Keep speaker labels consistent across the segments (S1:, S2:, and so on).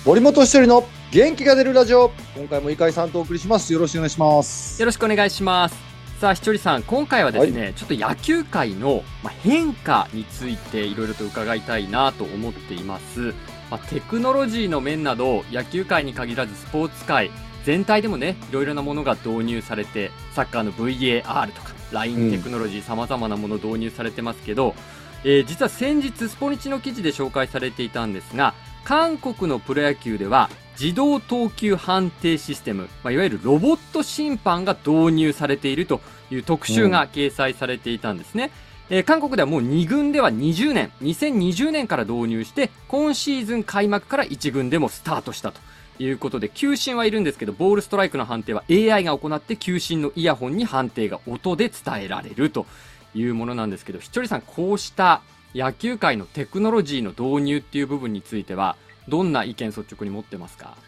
S1: 森本一人の元気が出るラジオ、今回も井上さんとお送りします。よろしくお願いします。
S2: よろしくお願いします。さあ、ひとりさん、今回はですね、ちょっと野球界の変化についていろいろと伺いたいなと思っています。テクノロジーの面など、野球界に限らずスポーツ界全体でもね、いろいろなものが導入されて、サッカーの VAR とか LINE テクノロジー、様々なもの導入されてますけど、実は先日スポニチの記事で紹介されていたんですが、韓国のプロ野球では自動投球判定システム、いわゆるロボット審判が導入されているという特集が掲載されていたんですね。韓国ではもう2軍では2020年から導入して、今シーズン開幕から1軍でもスタートしたということで、球審はいるんですけど、ボールストライクの判定は AI が行って、球審のイヤホンに判定が音で伝えられるというものなんですけど、ひとりさん、こうした野球界のテクノロジーの導入っていう部分についてはどんな意見率直に持ってますか？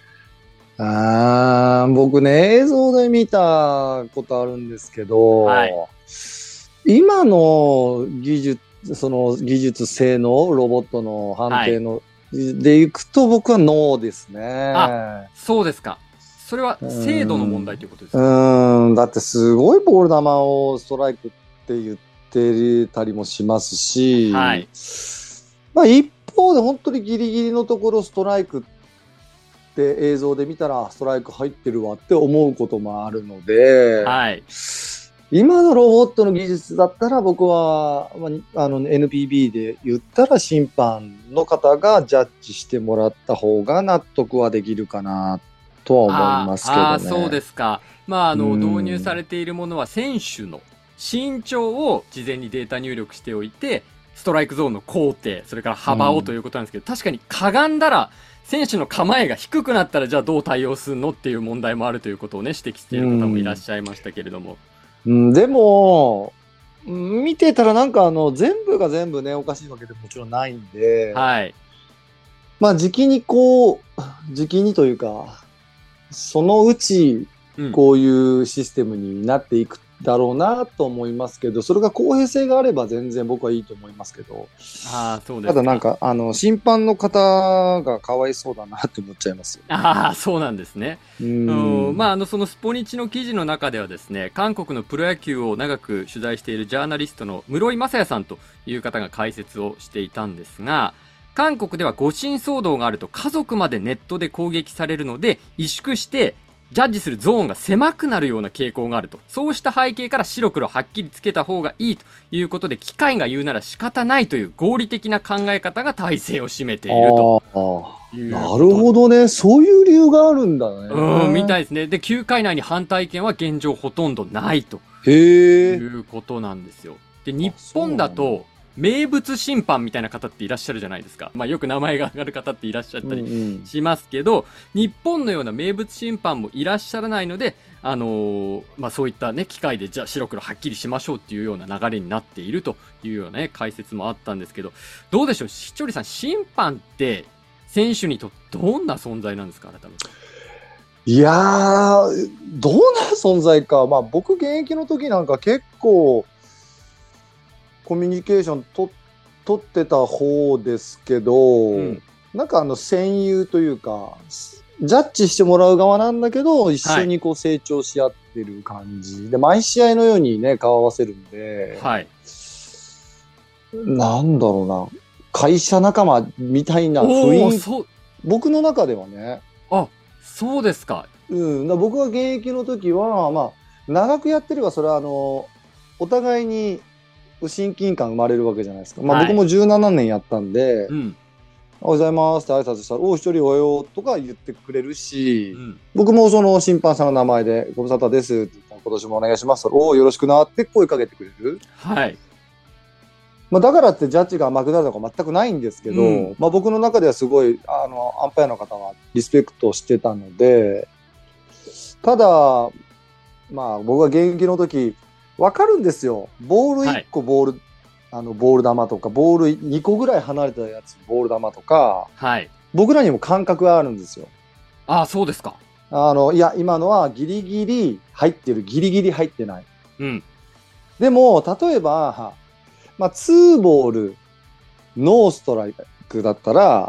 S1: 僕ね、映像で見たことあるんですけど、今の技術性のロボットの判定の、でいくと僕はノーですね。
S2: そうですか。それは精度の問題ということですか？
S1: だってすごいボール球をストライクって言ってたりもしますし、一方で本当にギリギリのところストライクって映像で見たらストライク入ってるわって思うこともあるので、今のロボットの技術だったら僕は、NPB で言ったら審判の方がジャッジしてもらった方が納得はできるかなとは思いますけどね。
S2: そうですか。導入されているものは選手の身長を事前にデータ入力しておいて、ストライクゾーンの高低、それから幅をということなんですけど、確かにかがんだら選手の構えが低くなったら、じゃあどう対応するのっていう問題もあるということをね、指摘している方もいらっしゃいましたけれども。
S1: でも、見てたらなんか全部が全部ね、おかしいわけでもちろんないんで、時期にというか、そのうちこういうシステムになっていくだろうなと思いますけど、それが公平性があれば全然僕はいいと思いますけど、
S2: そうですか。
S1: ただなんか審判の方がかわいそうだなって思っちゃいますよ。
S2: そうなんですね。そのスポニチの記事の中ではですね、韓国のプロ野球を長く取材しているジャーナリストの室井雅也さんという方が解説をしていたんですが、韓国では誤審騒動があると家族までネットで攻撃されるので、萎縮してジャッジするゾーンが狭くなるような傾向があると。そうした背景から白黒はっきりつけた方がいいということで、機械が言うなら仕方ないという合理的な考え方が大勢を占めているという。
S1: なるほどね。そういう理由があるんだね。
S2: みたいですね。で、9回内に反対意見は現状ほとんどないということなんですよ。で、日本だと名物審判みたいな方っていらっしゃるじゃないですか。よく名前が挙がる方っていらっしゃったりしますけど、日本のような名物審判もいらっしゃらないので、そういったね、機械でじゃあ白黒はっきりしましょうっていうような流れになっているというようなね、解説もあったんですけど、どうでしょう、ひとりさん、審判って選手にとってどんな存在なんですか、改めて。
S1: いやー、どんな存在か。僕現役の時なんか結構、コミュニケーション取ってた方ですけど、なんか戦友というか、ジャッジしてもらう側なんだけど、一緒にこう成長し合ってる感じで、毎試合のようにね、顔合わせるんで、なんだろうな、会社仲間みたいな雰囲気、僕の中ではね。
S2: そうですか。
S1: 僕が現役の時は、長くやってればそれはお互いに親近感生まれるわけじゃないですか。僕も17年やったんで、おはようございますって挨拶したら、一人おはようとか言ってくれるし、僕もその審判さんの名前で、ご無沙汰ですって言ったら、今年もお願いしますってよろしくなって声かけてくれる。だからってジャッジが甘くなるとか全くないんですけど、僕の中ではすごい、アンパイアの方はリスペクトしてたので、ただ、僕が現役の時、わかるんですよ。ボール1個、ボール球とか、ボール2個ぐらい離れたやつ、ボール球とか、僕らにも感覚があるんですよ。
S2: そうですか。
S1: いや、今のはギリギリ入ってる、ギリギリ入ってない。でも、例えば、2ボール、ノーストライクだったら、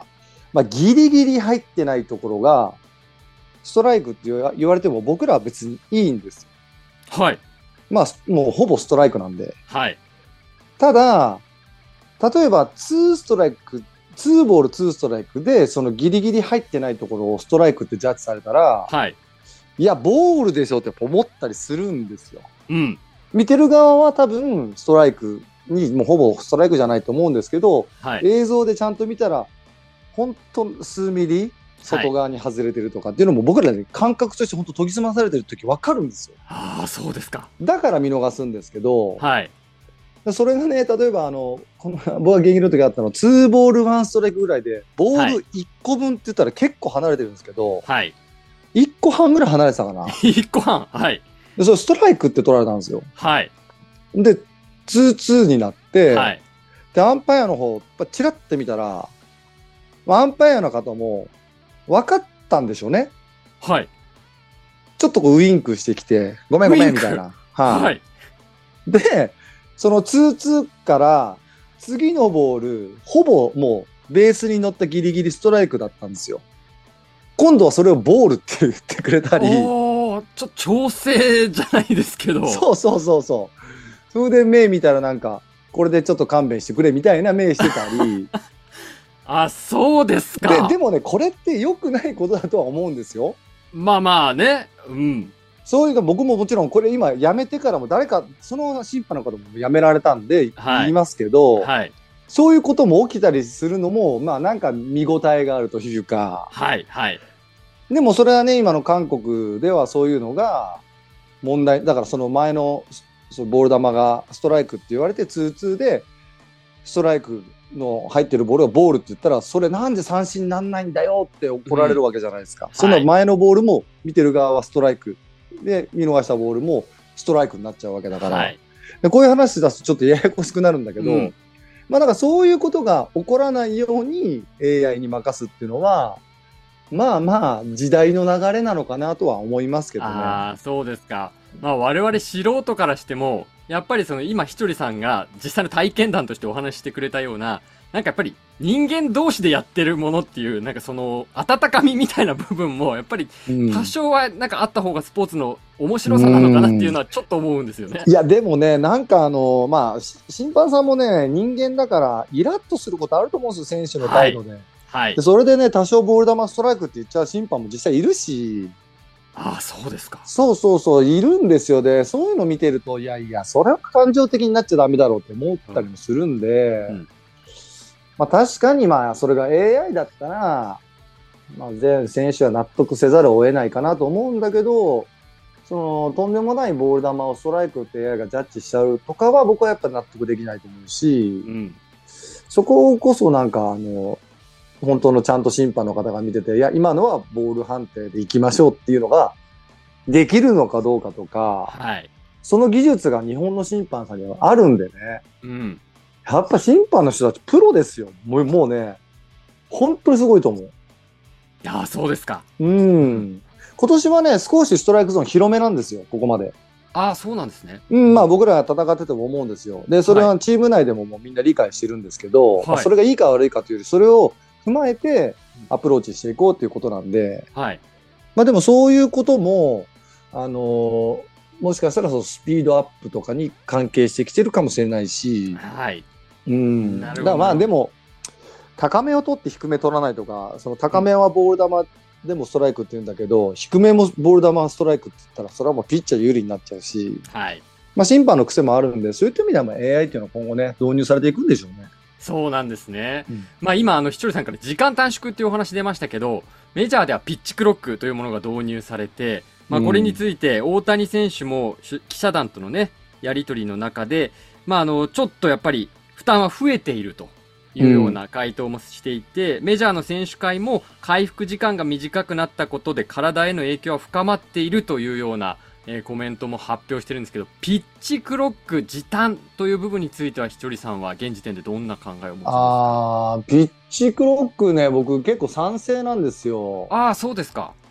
S1: まあ、ギリギリ入ってないところが、ストライクって言われても僕らは別にいいんですよ。
S2: はい。
S1: まあ、もうほぼストライクなんで。
S2: はい。
S1: ただ、例えば2ストライク、2ボール2ストライクで、そのギリギリ入ってないところをストライクってジャッジされたら、
S2: はい。
S1: いや、ボールでしょって思ったりするんですよ。
S2: うん。
S1: 見てる側は多分、ストライクに、もうほぼストライクじゃないと思うんですけど、
S2: はい。
S1: 映像でちゃんと見たら、本当数ミリ外側に外れてるとかっていうのも僕らに感覚として本当研ぎ澄まされてる時分かるんですよ。
S2: ああ、そうですか。
S1: だから見逃すんですけど、
S2: はい。
S1: それがね、例えばこの僕が現役の時あったの、2ボール1ストライクぐらいで、ボール1個分って言ったら結構離れてるんですけど、
S2: はい。
S1: 1個半ぐらい離れてたかな。
S2: 1個半。はい。
S1: で、それストライクって取られたんですよ。
S2: はい。
S1: で、2-2になって、
S2: はい。
S1: で、アンパイアの方、チラッて見たら、アンパイアの方も分かったんでしょうね。
S2: はい。
S1: ちょっとウインクしてきて、ごめんごめんみたいな。
S2: はい。
S1: で、その2-2から次のボール、ほぼもうベースに乗ったギリギリストライクだったんですよ。今度はそれをボールって言ってくれたり。
S2: おー、調整じゃないですけど。
S1: そうそうそうそう。それで目見たらなんか、これでちょっと勘弁してくれみたいな目してたり。
S2: あ、そうですか。
S1: でもね、これって良くないことだとは思うんですよ。
S2: まあまあね。うん。
S1: そういうの僕ももちろんこれ今やめてからも誰か、その審判の方もやめられたんで言いますけど、
S2: はい。
S1: そういうことも起きたりするのも、まあなんか見応えがあるというか。
S2: はい、はい。
S1: でもそれはね、今の韓国ではそういうのが問題、だからその前のそのボール球がストライクって言われて2-2で、ストライクの入ってるボールをボールって言ったら、それなんで三振になんないんだよって怒られるわけじゃないですか。その前のボールも見てる側はストライクで、見逃したボールもストライクになっちゃうわけだから。はい、でこういう話出すとちょっとややこしくなるんだけど、まあなんかそういうことが起こらないように AI に任すっていうのは、まあまあ時代の流れなのかなとは思いますけどね。
S2: ああ、そうですか。まあ我々素人からしても、やっぱりその今ひとりさんが実際の体験談としてお話ししてくれたような、なんかやっぱり人間同士でやってるものっていう、なんかその温かみみたいな部分もやっぱり多少はなんかあった方がスポーツの面白さなのかなっていうのはちょっと思うんですよね。
S1: いやでもね、なんかまあ審判さんもね、人間だからイラッとすることあると思うんですよ、選手の態度で。はい、でそれでね、多少ボール球ストライクって言っちゃう審判も実際いるし。
S2: ああ、そうですか。
S1: そうそうそう、いるんですよ。で、そういうの見てると、いやいや、それは感情的になっちゃダメだろうって思ったりもするんで、まあ確かにまあ、それが AI だったら、まあ全選手は納得せざるを得ないかなと思うんだけど、その、とんでもないボール球をストライクって AI がジャッジしちゃうとかは僕はやっぱ納得できないと思うし、そここそなんか本当のちゃんと審判の方が見てて、いや、今のはボール判定でいきましょうっていうのができるのかどうかとか、はい、その技術が日本の審判さんにはあるんでね。やっぱ審判の人たちプロですよ。もうね、本当にすごいと思う。い
S2: や、そうですか。
S1: 今年はね、少しストライクゾーン広めなんですよ、ここまで。
S2: ああ、そうなんですね。
S1: まあ僕らが戦ってても思うんですよ。で、それはチーム内でももうみんな理解してるんですけど、それがいいか悪いかというより、それを踏まえてアプローチしていこうということなんで、まあでもそういうことも、もしかしたらそのスピードアップとかに関係してきてるかもしれないし、だからまあでも、高めを取って低め取らないとか、その高めはボール球でもストライクって言うんだけど、低めもボール球はストライクって言ったら、それはもうピッチャー有利になっちゃうし、まあ審判の癖もあるんで、そういった意味ではまあ AI っていうのは今後ね、導入されていくんでしょうね。
S2: そうなんですね。まあ今、ひとりさんから時間短縮っていうお話出ましたけど、メジャーではピッチクロックというものが導入されて、まあこれについて大谷選手も記者団とのね、やり取りの中で、まあちょっとやっぱり負担は増えているというような回答もしていて、メジャーの選手会も回復時間が短くなったことで体への影響は深まっているというようなコメントも発表してるんですけど、ピッチクロック時短という部分についてはひとりさんは現時点でどんな考えを持ちますか？
S1: ピッチクロックね、僕結構賛成なんですよ。
S2: ああ、そうですか。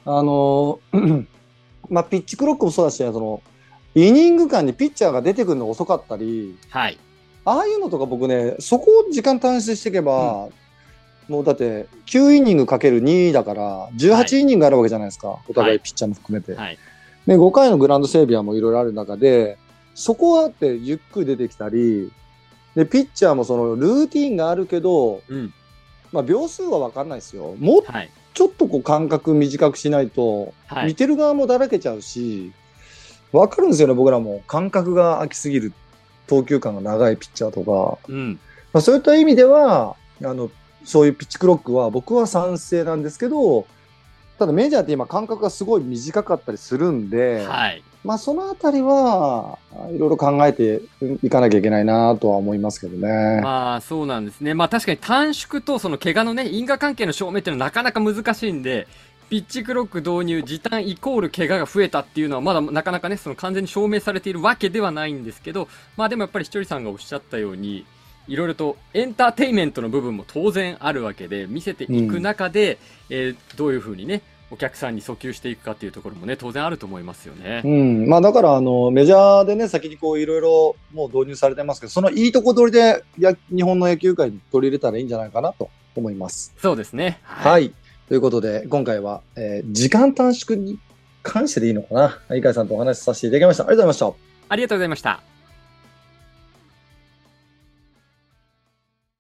S1: まあピッチクロックもそうだし、そのイニング間にピッチャーが出てくるの遅かったり、ああいうのとか僕ね、そこを時間短縮していけば、 もうだって9イニングかける2だから18イニングあるわけじゃないですか、お互いピッチャーも含めて。
S2: はい。
S1: で、5回のグラウンド整備はもういろいろある中で、そこはってゆっくり出てきたり、で、ピッチャーもそのルーティンがあるけど、まあ秒数は分かんないですよ。もうちょっとこう間隔短くしないと、見てる側もだらけちゃうし、分かるんですよね、僕らも。間隔が空きすぎる、投球間が長いピッチャーとか。まあ、そういった意味では、そういうピッチクロックは僕は賛成なんですけど、ただメジャーって今間隔がすごい短かったりするんで、まあそのあたりはいろいろ考えていかなきゃいけないなとは思いますけどね。
S2: まあそうなんですね。まあ確かに短縮とその怪我のね、因果関係の証明っていうのはなかなか難しいんで、ピッチクロック導入、時短イコール怪我が増えたっていうのはまだなかなかね、その完全に証明されているわけではないんですけど、まあでもやっぱりひとりさんがおっしゃったように、いろいろとエンターテインメントの部分も当然あるわけで、見せていく中で、どういうふうにね、お客さんに訴求していくかっていうところもね、当然あると思いますよね。
S1: まあだからメジャーでね、先にこういろいろもう導入されてますけど、そのいいとこ取りで日本の野球界に取り入れたらいいんじゃないかなと思います。
S2: そうですね。
S1: はい。ということで、今回は、時間短縮に関してでいいのかな。井川さんとお話しさせていただきました。ありがとうございました。
S2: ありがとうございました。